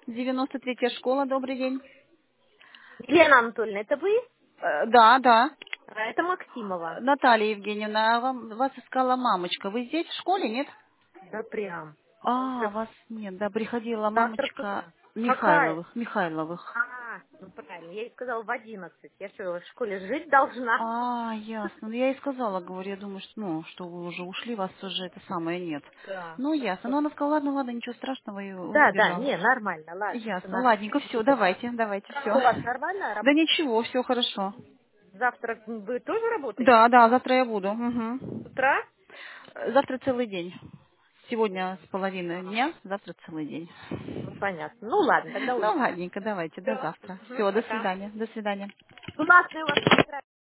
93-я школа, добрый день. Елена Анатольевна, это вы? Да, да. Это Максимова. Наталья Евгеньевна, вас искала мамочка. Вы здесь в школе, нет? Да прям. А, вас нет, да, приходила Завтра мамочка куда? Какая? Михайловых. Ну правильно, я ей сказала в 11. Я что, в школе жить должна? А, ясно. Ну, я и сказала, говорю, я думаю, что, что вы уже ушли, вас уже это самое нет. Да. Ну, ясно. Ну, она сказала, ладно, ничего страшного, и Да, выбежала. не, нормально, ладно, все Ясно. нормально. Ладненько, все, давайте, Как все. у вас нормально? Да ничего, все хорошо. Завтра вы тоже работаете? Да, да, завтра я буду. С Мгм. утра? Завтра целый день. Сегодня с половины дня, завтра целый день. Ну понятно. Ну ладно, тогда Ну, увидимся. ладненько, давайте, до Все. завтра. Все, до Пока. свидания, до свидания. Классный у вас